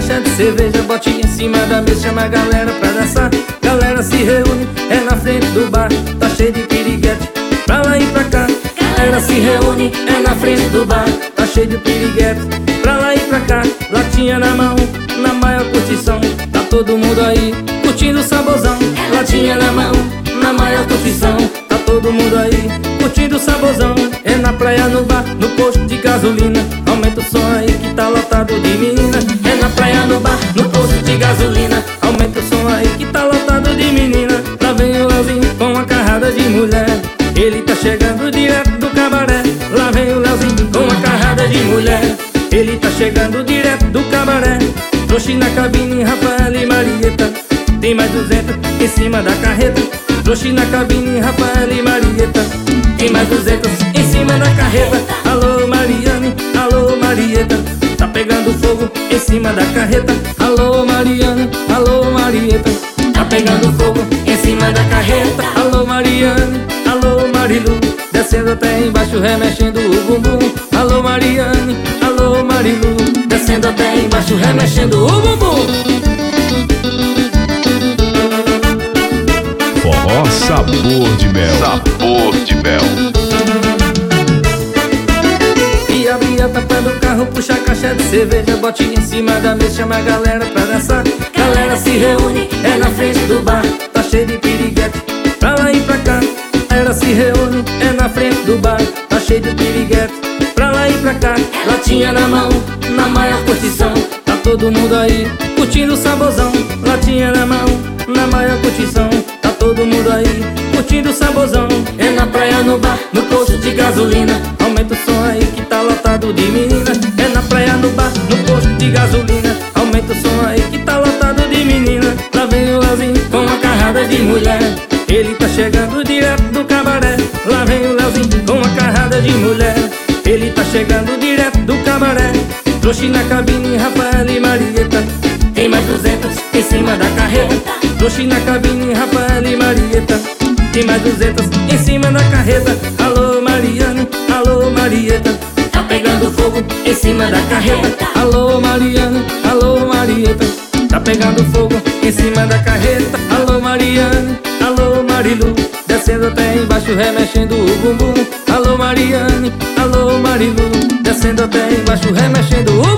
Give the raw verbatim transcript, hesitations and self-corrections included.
caixa de cerveja, bote em cima da mesa, chama a galera pra dançar. Galera se reúne, é na frente do bar, tá cheio de piriguete, pra lá e pra cá. Galera se reúne, é na frente do bar, tá cheio de piriguete, pra lá e pra cá. Latinha na mão, na maior curtição, tá todo mundo aí, curtindo o saborzão. Latinha na mão, na maior curtição, tá todo mundo aí, curtindo o saborzão. É na praia, no bar, no posto de gasolina, aumenta o som aí que tá lotado de menina. É na praia, no bar, no posto de gasolina, aumenta o som aí que tá lotado de menina. Lá vem o Leozinho com uma carrada de mulher, ele tá chegando direto do cabaré. Lá vem o Leozinho com uma carrada de mulher, ele tá chegando direto do cabaré. Trouxe na cabine, Rafael e Marieta, tem mais duzentos em cima da carreta. Trouxe na cabine, Rafael e Marieta, tem mais duzentos em cima da carreta. Alô Mariane, alô Marieta, tá pegando fogo em cima da carreta. Alô Mariane, alô Marieta, tá pegando fogo em cima da carreta. Alô Mariane, alô Marilu, descendo até embaixo, remexendo o bumbum. Alô Mariane, alô Marilu, descendo até embaixo, remexendo o bumbum. Forró sabor de mel. Sabor de mel. E abre a tampa do carro, puxa a caixa de cerveja, bote em cima da mesa, chama a galera pra dançar. Galera se reúne, é na frente do bar, tá cheio de piriguete, pra lá e pra cá. Galera se reúne, é na frente do bar, tá cheio de piriguete, pra lá e pra cá. Latinha na mão, na maior curtição, tá todo mundo aí, curtindo o saborzão. Latinha na mão, na maior curtição, tá todo mundo aí, curtindo o saborzão. É na praia, no bar, no posto de gasolina, aumenta o som aí que tá lotado de menina. É na praia, no bar, no posto de gasolina, aumenta o som aí que tá lotado de menina. Lá vem o Leozinho com uma carrada de mulher, ele tá chegando direto do cabaré. Lá vem o Leozinho com uma carrada de mulher, ele tá chegando direto do cabaré. Trouxe na cabine, Rafael e Marieta, tem mais duzentos em cima da carreta. Trouxe na cabine, Rafael e Marieta, tem mais duzentos em cima da carreta. Alô Mariane, alô Marieta, tá pegando fogo em cima da carreta. Alô Mariane, alô Marieta, tá pegando fogo em cima da carreta. Alô Mariane, alô Marilu, descendo até embaixo, remexendo o bumbum. Alô Mariane, alô Marilu, descendo até embaixo, remexendo o bumbum.